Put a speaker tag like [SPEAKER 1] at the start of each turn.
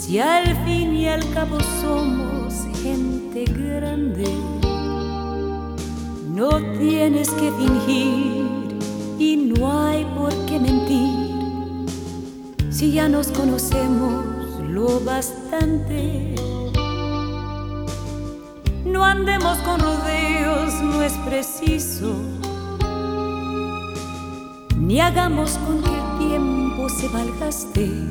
[SPEAKER 1] Si al fin y al cabo somos gente grande, no tienes que fingir y no hay por qué mentir. Si ya nos conocemos lo bastante, no andemos con rodeos, no es preciso, ni hagamos con que el tiempo se malgaste.